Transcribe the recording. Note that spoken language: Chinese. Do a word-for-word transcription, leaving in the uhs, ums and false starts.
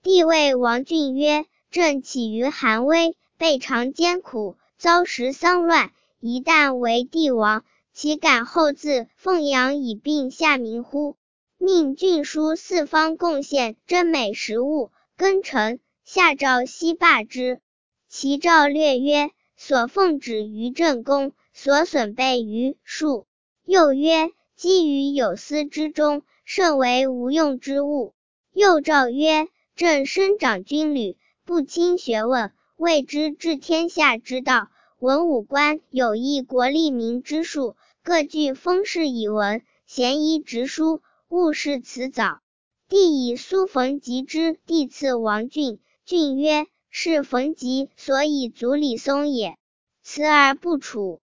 帝谓王俊曰：朕起于寒微，备尝艰苦，遭时丧乱，一旦为帝王，岂敢后自奉养以并下民乎？命郡书四方贡献珍美食物，庚辰，下诏悉罢之。其诏略曰：所奉旨于朕功，所损备于庶。又曰：积于有司之中，甚为无用之物。又诏曰：朕生长军旅，不轻学问，谓之治天下之道。文武官有益国利民之术，各具封事以文，咸宜直书，勿视辞藻。帝以苏逢吉之弟赐王俊，俊曰：是逢吉所以族李松也。辞而不处。